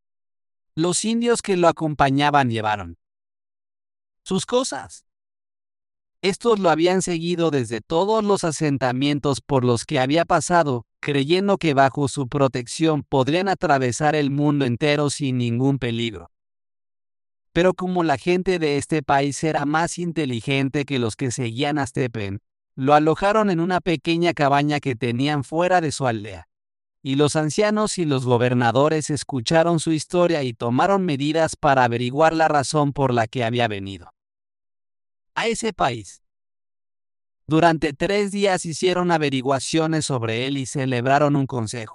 Los indios que lo acompañaban llevaron sus cosas. Estos lo habían seguido desde todos los asentamientos por los que había pasado, creyendo que bajo su protección podrían atravesar el mundo entero sin ningún peligro. Pero como la gente de este país era más inteligente que los que seguían a Stephen, lo alojaron en una pequeña cabaña que tenían fuera de su aldea. Y los ancianos y los gobernadores escucharon su historia y tomaron medidas para averiguar la razón por la que había venido a ese país. Durante tres días hicieron averiguaciones sobre él y celebraron un consejo.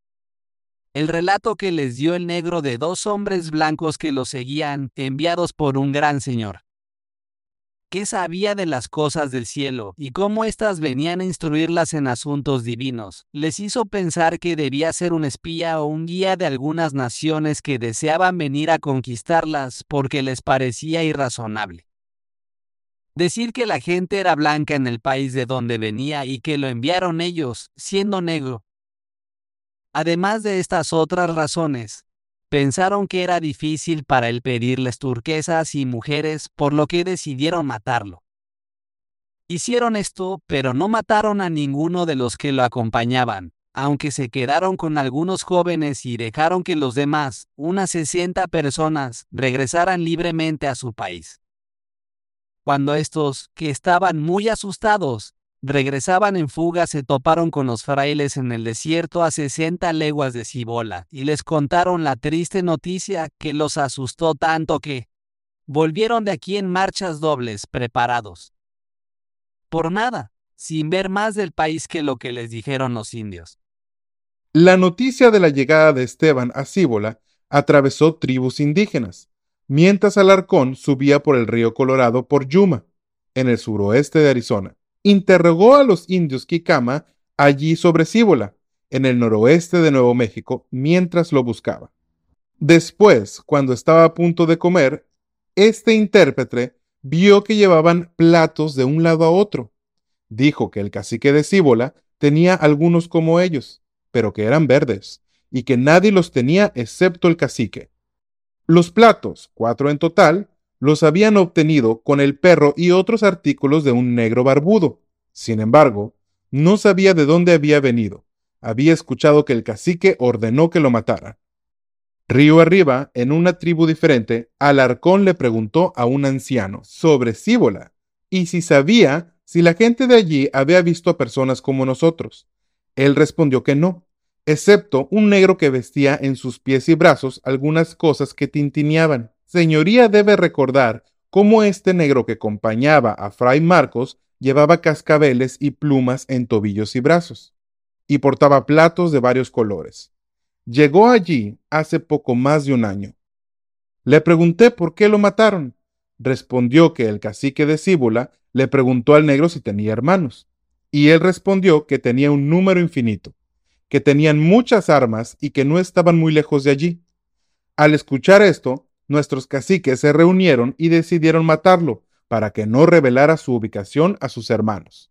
El relato que les dio el negro de dos hombres blancos que lo seguían, enviados por un gran señor, que sabía de las cosas del cielo y cómo éstas venían a instruirlas en asuntos divinos, les hizo pensar que debía ser un espía o un guía de algunas naciones que deseaban venir a conquistarlas porque les parecía irrazonable Decir que la gente era blanca en el país de donde venía y que lo enviaron ellos, siendo negro. Además de estas otras razones, pensaron que era difícil para él pedirles turquesas y mujeres, por lo que decidieron matarlo. Hicieron esto, pero no mataron a ninguno de los que lo acompañaban, aunque se quedaron con algunos jóvenes y dejaron que los demás, unas sesenta personas, regresaran libremente a su país. Cuando estos, que estaban muy asustados, regresaban en fuga, se toparon con los frailes en el desierto a sesenta leguas de Cibola y les contaron la triste noticia que los asustó tanto que volvieron de aquí en marchas dobles, preparados. Por nada, sin ver más del país que lo que les dijeron los indios. La noticia de la llegada de Esteban a Cibola atravesó tribus indígenas, mientras Alarcón subía por el río Colorado por Yuma, en el suroeste de Arizona. Interrogó a los indios Kikama allí sobre Cibola, en el noroeste de Nuevo México, mientras lo buscaba. Después, cuando estaba a punto de comer, este intérprete vio que llevaban platos de un lado a otro. Dijo que el cacique de Cibola tenía algunos como ellos, pero que eran verdes, y que nadie los tenía excepto el cacique. Los platos, cuatro en total, los habían obtenido con el perro y otros artículos de un negro barbudo. Sin embargo, no sabía de dónde había venido. Había escuchado que el cacique ordenó que lo matara. Río arriba, en una tribu diferente, Alarcón le preguntó a un anciano sobre Cibola y si sabía si la gente de allí había visto a personas como nosotros. Él respondió que no, excepto un negro que vestía en sus pies y brazos algunas cosas que tintineaban. Señoría debe recordar cómo este negro que acompañaba a Fray Marcos llevaba cascabeles y plumas en tobillos y brazos, y portaba platos de varios colores. Llegó allí hace poco más de un año. Le pregunté por qué lo mataron. Respondió que el cacique de Cibola le preguntó al negro si tenía hermanos, y él respondió que tenía un número infinito, que tenían muchas armas y que no estaban muy lejos de allí. Al escuchar esto, nuestros caciques se reunieron y decidieron matarlo para que no revelara su ubicación a sus hermanos.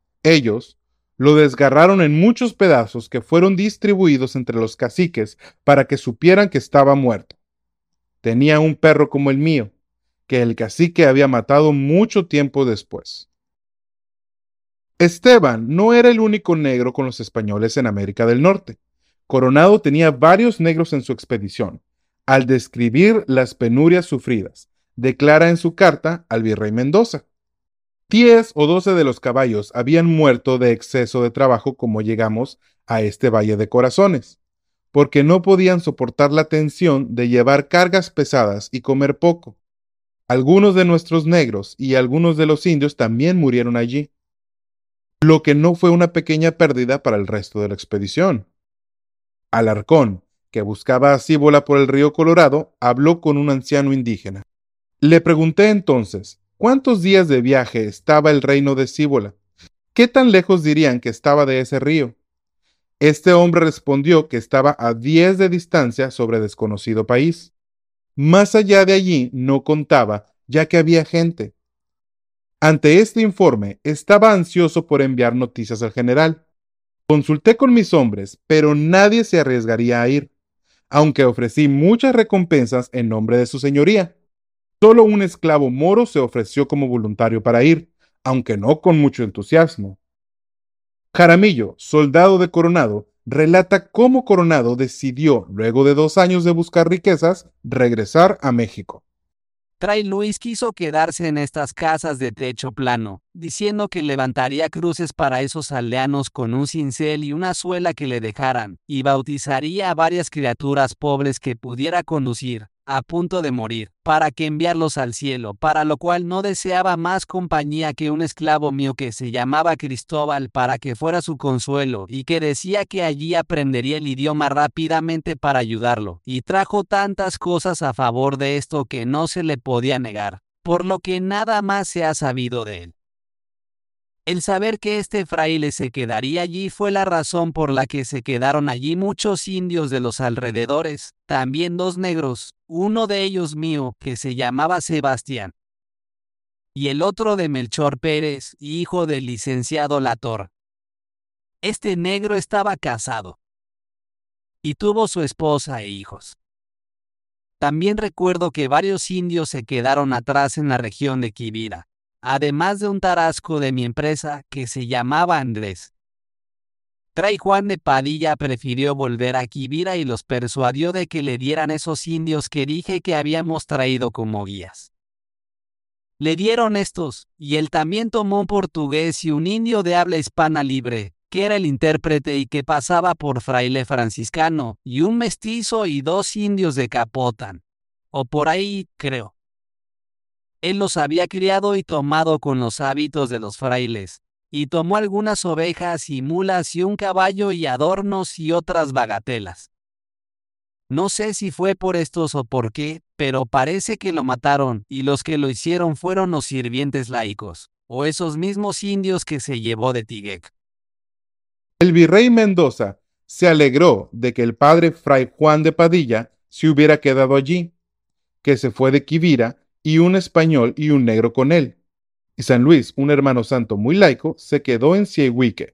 Ellos lo desgarraron en muchos pedazos que fueron distribuidos entre los caciques para que supieran que estaba muerto. Tenía un perro como el mío, que el cacique había matado mucho tiempo después. Esteban no era el único negro con los españoles en América del Norte. Coronado tenía varios negros en su expedición. Al describir las penurias sufridas, declara en su carta al virrey Mendoza: Diez o doce de los caballos habían muerto de exceso de trabajo como llegamos a este valle de corazones, porque no podían soportar la tensión de llevar cargas pesadas y comer poco. Algunos de nuestros negros y algunos de los indios también murieron allí, lo que no fue una pequeña pérdida para el resto de la expedición. Alarcón, que buscaba a Cibola por el río Colorado, habló con un anciano indígena. Le pregunté entonces, ¿cuántos días de viaje estaba el reino de Cibola? ¿Qué tan lejos dirían que estaba de ese río? Este hombre respondió que estaba a diez de distancia sobre desconocido país. Más allá de allí no contaba, ya que había gente. Ante este informe, estaba ansioso por enviar noticias al general. Consulté con mis hombres, pero nadie se arriesgaría a ir, aunque ofrecí muchas recompensas en nombre de su señoría. Solo un esclavo moro se ofreció como voluntario para ir, aunque no con mucho entusiasmo. Jaramillo, soldado de Coronado, relata cómo Coronado decidió, luego de dos años de buscar riquezas, regresar a México. Fray Luis quiso quedarse en estas casas de techo plano, diciendo que levantaría cruces para esos aldeanos con un cincel y una suela que le dejaran, y bautizaría a varias criaturas pobres que pudiera conducir, a punto de morir, para que enviarlos al cielo, para lo cual no deseaba más compañía que un esclavo mío que se llamaba Cristóbal para que fuera su consuelo, y que decía que allí aprendería el idioma rápidamente para ayudarlo, y trajo tantas cosas a favor de esto que no se le podía negar, por lo que nada más se ha sabido de él. El saber que este fraile se quedaría allí fue la razón por la que se quedaron allí muchos indios de los alrededores, también dos negros, uno de ellos mío, que se llamaba Sebastián. y el otro de Melchor Pérez, hijo del licenciado Lator. Este negro estaba casado y tuvo su esposa e hijos. También recuerdo que varios indios se quedaron atrás en la región de Quivira, además de un tarasco de mi empresa que se llamaba Andrés. Fray Juan de Padilla prefirió volver a Quivira y los persuadió de que le dieran esos indios que dije que habíamos traído como guías. Le dieron estos, y él también tomó un portugués y un indio de habla hispana libre, que era el intérprete y que pasaba por fraile franciscano, y un mestizo y dos indios de Capotán. O por ahí, creo. Él los había criado y tomado con los hábitos de los frailes, y tomó algunas ovejas y mulas y un caballo y adornos y otras bagatelas. No sé si fue por estos o por qué, pero parece que lo mataron, y los que lo hicieron fueron los sirvientes laicos, o esos mismos indios que se llevó de Tiguec. El virrey Mendoza se alegró de que el padre Fray Juan de Padilla se hubiera quedado allí, que se fue de Quivira, y un español y un negro con él. Y San Luis, un hermano santo muy laico, se quedó en Ciehuique.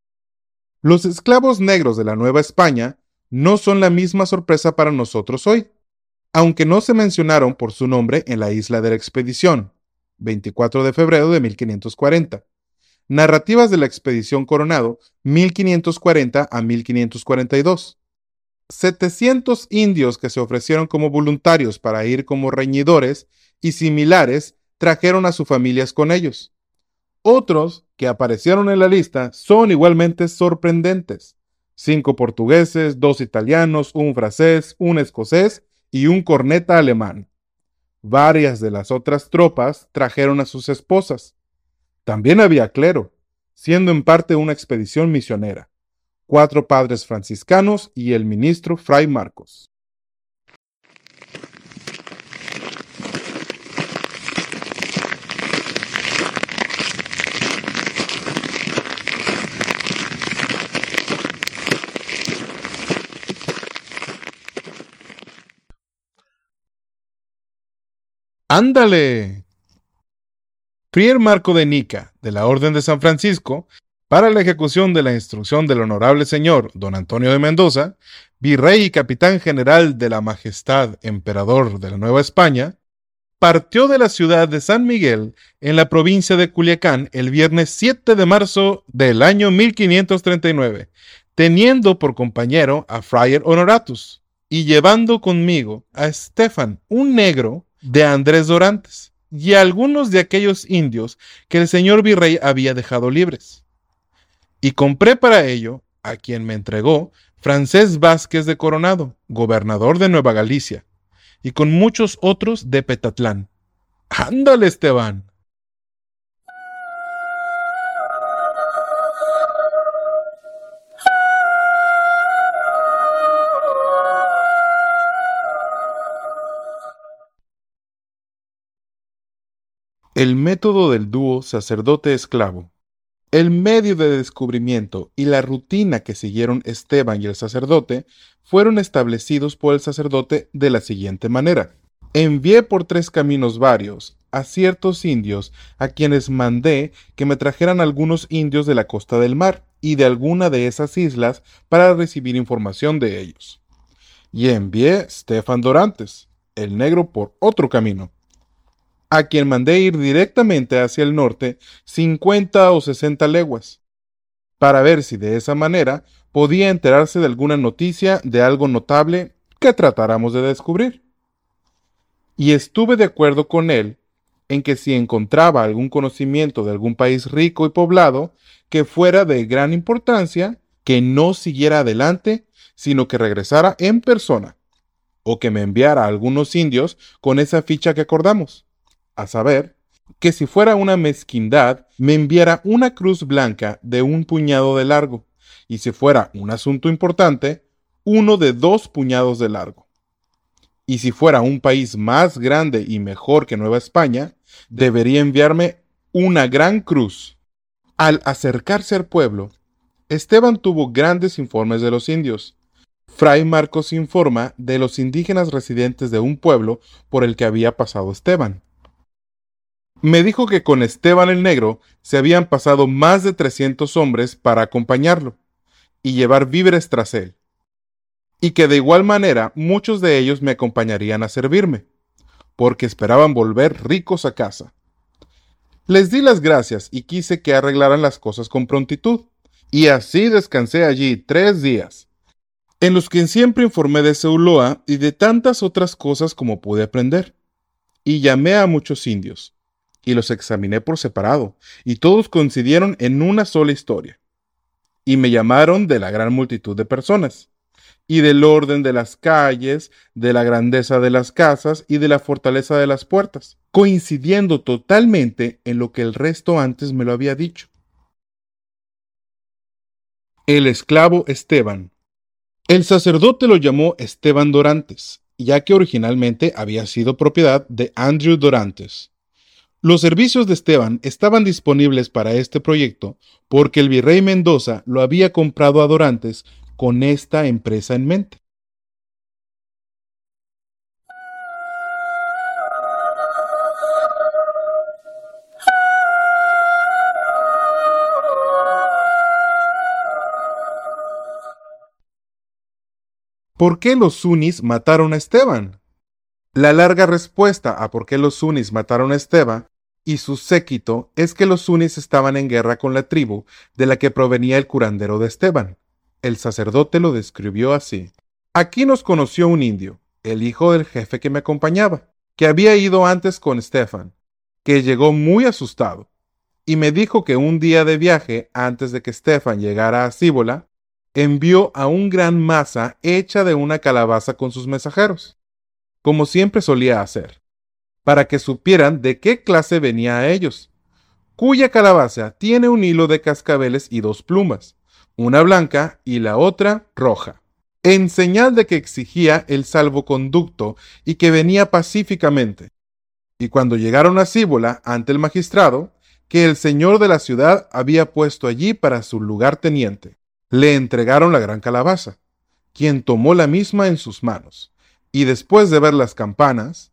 Los esclavos negros de la Nueva España no son la misma sorpresa para nosotros hoy, aunque no se mencionaron por su nombre en la isla de la expedición, veinticuatro de febrero de mil quinientos cuarenta. Narrativas de la expedición Coronado, mil quinientos cuarenta a mil quinientos cuarenta y dos. setecientos indios que se ofrecieron como voluntarios para ir como reñidores y similares trajeron a sus familias con ellos. Otros que aparecieron en la lista son igualmente sorprendentes. Cinco portugueses, dos italianos, un francés, un escocés y un corneta alemán. Varias de las otras tropas trajeron a sus esposas. También había clero, siendo en parte una expedición misionera. Cuatro padres franciscanos y el ministro Fray Marcos. ¡Ándale! Friar Marco de Nica, de la Orden de San Francisco, para la ejecución de la instrucción del honorable señor don Antonio de Mendoza, virrey y capitán general de la Majestad Emperador de la Nueva España, partió de la ciudad de San Miguel, en la provincia de Culiacán, el viernes siete de marzo del año mil quinientos treinta y nueve, teniendo por compañero a Friar Honoratus, y llevando conmigo a Estefan, un negro de Andrés Dorantes, y a algunos de aquellos indios que el señor virrey había dejado libres. Y compré para ello, a quien me entregó, Francés Vázquez de Coronado, gobernador de Nueva Galicia, y con muchos otros de Petatlán. ¡Ándale, Esteban! El método del dúo sacerdote-esclavo, el medio de descubrimiento y la rutina que siguieron Esteban y el sacerdote fueron establecidos por el sacerdote de la siguiente manera. Envié por tres caminos varios a ciertos indios a quienes mandé que me trajeran algunos indios de la costa del mar y de alguna de esas islas para recibir información de ellos. Y envié a Estefan Dorantes, el negro, por otro camino, a quien mandé ir directamente hacia el norte cincuenta o sesenta leguas, para ver si de esa manera podía enterarse de alguna noticia de algo notable que tratáramos de descubrir. Y estuve de acuerdo con él en que si encontraba algún conocimiento de algún país rico y poblado que fuera de gran importancia, que no siguiera adelante, sino que regresara en persona, o que me enviara a algunos indios con esa ficha que acordamos. A saber, que si fuera una mezquindad, me enviara una cruz blanca de un puñado de largo, y si fuera un asunto importante, uno de dos puñados de largo. Y si fuera un país más grande y mejor que Nueva España, debería enviarme una gran cruz. Al acercarse al pueblo, Esteban tuvo grandes informes de los indios. Fray Marcos informa de los indígenas residentes de un pueblo por el que había pasado Esteban. Me dijo que con Esteban el Negro se habían pasado más de trescientos hombres para acompañarlo y llevar víveres tras él, y que de igual manera muchos de ellos me acompañarían a servirme, porque esperaban volver ricos a casa. Les di las gracias y quise que arreglaran las cosas con prontitud, y así descansé allí tres días, en los que siempre informé de Zeuloa y de tantas otras cosas como pude aprender. Y llamé a muchos indios, y los examiné por separado, y todos coincidieron en una sola historia. Y me llamaron de la gran multitud de personas, y del orden de las calles, de la grandeza de las casas y de la fortaleza de las puertas, coincidiendo totalmente en lo que el resto antes me lo había dicho. El esclavo Esteban. El sacerdote lo llamó Esteban Dorantes, ya que originalmente había sido propiedad de Andrew Dorantes. Los servicios de Esteban estaban disponibles para este proyecto porque el virrey Mendoza lo había comprado a Dorantes con esta empresa en mente. ¿Por qué los Zunis mataron a Esteban? La larga respuesta a por qué los Zunis mataron a Esteban y su séquito es que los Zunis estaban en guerra con la tribu de la que provenía el curandero de Esteban. El sacerdote lo describió así. Aquí nos conoció un indio, el hijo del jefe que me acompañaba, que había ido antes con Esteban, que llegó muy asustado, y me dijo que un día de viaje, antes de que Esteban llegara a Cíbola, envió a un gran masa hecha de una calabaza con sus mensajeros, como siempre solía hacer, para que supieran de qué clase venía a ellos, cuya calabaza tiene un hilo de cascabeles y dos plumas, una blanca y la otra roja, en señal de que exigía el salvoconducto y que venía pacíficamente. Y cuando llegaron a Cíbola ante el magistrado, que el señor de la ciudad había puesto allí para su lugarteniente, le entregaron la gran calabaza, quien tomó la misma en sus manos, y después de ver las campanas,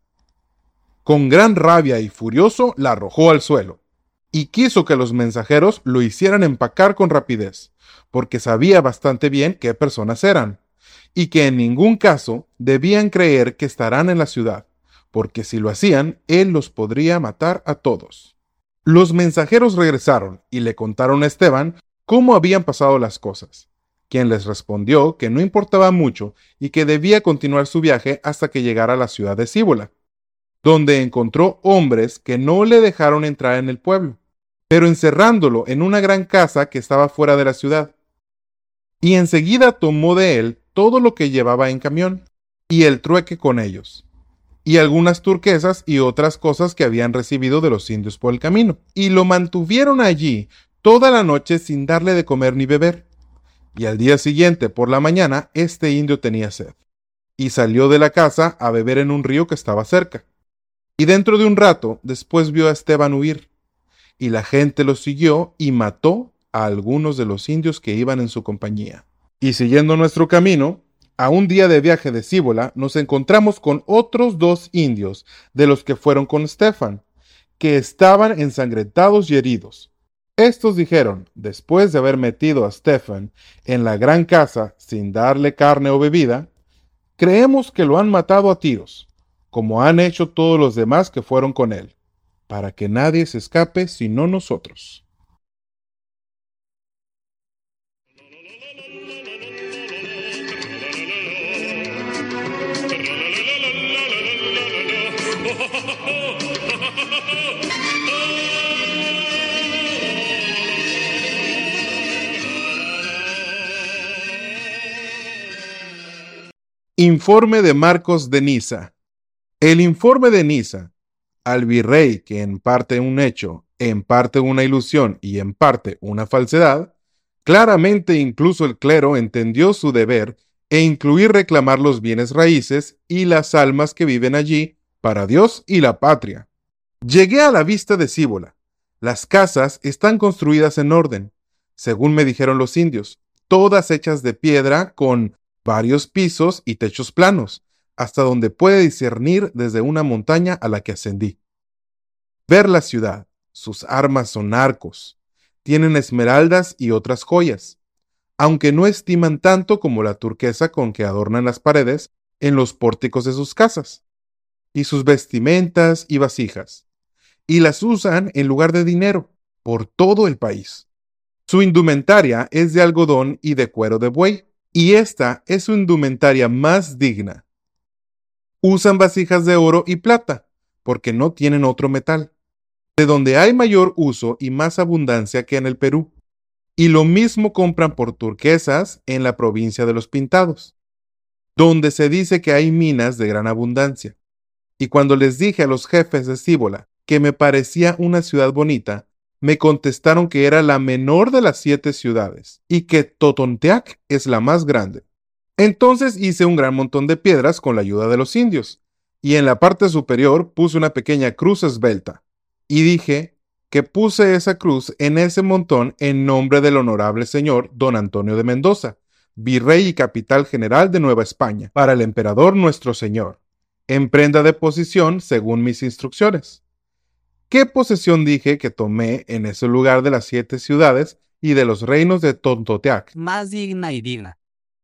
con gran rabia y furioso la arrojó al suelo, y quiso que los mensajeros lo hicieran empacar con rapidez, porque sabía bastante bien qué personas eran, y que en ningún caso debían creer que estarán en la ciudad, porque si lo hacían, él los podría matar a todos. Los mensajeros regresaron y le contaron a Esteban cómo habían pasado las cosas, quien les respondió que no importaba mucho y que debía continuar su viaje hasta que llegara a la ciudad de Cíbola, donde encontró hombres que no le dejaron entrar en el pueblo, pero encerrándolo en una gran casa que estaba fuera de la ciudad. Y enseguida tomó de él todo lo que llevaba en camión, y el trueque con ellos, y algunas turquesas y otras cosas que habían recibido de los indios por el camino, y lo mantuvieron allí toda la noche sin darle de comer ni beber. Y al día siguiente, por la mañana, este indio tenía sed, y salió de la casa a beber en un río que estaba cerca. Y dentro de un rato, después vio a Esteban huir, y la gente lo siguió y mató a algunos de los indios que iban en su compañía. Y siguiendo nuestro camino, a un día de viaje de Cíbola, nos encontramos con otros dos indios de los que fueron con Esteban, que estaban ensangrentados y heridos. Estos dijeron, después de haber metido a Esteban en la gran casa sin darle carne o bebida, creemos que lo han matado a tiros, como han hecho todos los demás que fueron con él, para que nadie se escape sino nosotros. Informe de Marcos de Niza. El informe de Niza, al virrey que en parte un hecho, en parte una ilusión y en parte una falsedad, claramente incluso el clero entendió su deber e incluir reclamar los bienes raíces y las almas que viven allí para Dios y la patria. Llegué a la vista de Cíbola. Las casas están construidas en orden, según me dijeron los indios, todas hechas de piedra con varios pisos y techos planos, hasta donde puede discernir desde una montaña a la que ascendí. Ver la ciudad. Sus armas son arcos. Tienen esmeraldas y otras joyas, aunque no estiman tanto como la turquesa con que adornan las paredes en los pórticos de sus casas, y sus vestimentas y vasijas, y las usan en lugar de dinero por todo el país. Su indumentaria es de algodón y de cuero de buey, y esta es su indumentaria más digna. Usan vasijas de oro y plata, porque no tienen otro metal, de donde hay mayor uso y más abundancia que en el Perú. Y lo mismo compran por turquesas en la provincia de los Pintados, donde se dice que hay minas de gran abundancia. Y cuando les dije a los jefes de Cibola que me parecía una ciudad bonita, me contestaron que era la menor de las siete ciudades y que Totonteac es la más grande. Entonces hice un gran montón de piedras con la ayuda de los indios, y en la parte superior puse una pequeña cruz esbelta. Y dije que puse esa cruz en ese montón en nombre del honorable señor don Antonio de Mendoza, virrey y capital general de Nueva España, para el emperador nuestro señor, en prenda de posesión según mis instrucciones. ¿Qué posesión dije que tomé en ese lugar de las siete ciudades y de los reinos de Tontoteac? Más digna y digna.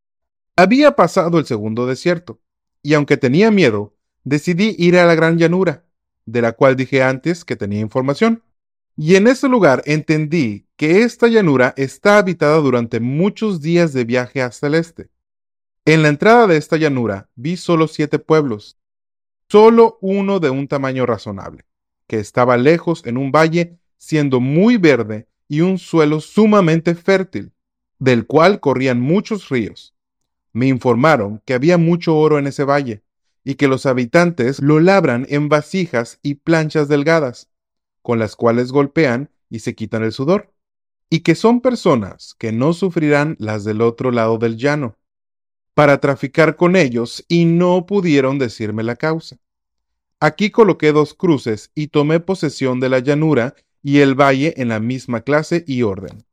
Había pasado el segundo desierto, y aunque tenía miedo, decidí ir a la gran llanura, de la cual dije antes que tenía información. Y en ese lugar entendí que esta llanura está habitada durante muchos días de viaje hasta el este. En la entrada de esta llanura vi solo siete pueblos, solo uno de un tamaño razonable, que estaba lejos en un valle, siendo muy verde y un suelo sumamente fértil, del cual corrían muchos ríos. Me informaron que había mucho oro en ese valle, y que los habitantes lo labran en vasijas y planchas delgadas, con las cuales golpean y se quitan el sudor, y que son personas que no sufrirán las del otro lado del llano, para traficar con ellos, y no pudieron decirme la causa. Aquí coloqué dos cruces y tomé posesión de la llanura y el valle en la misma clase y orden.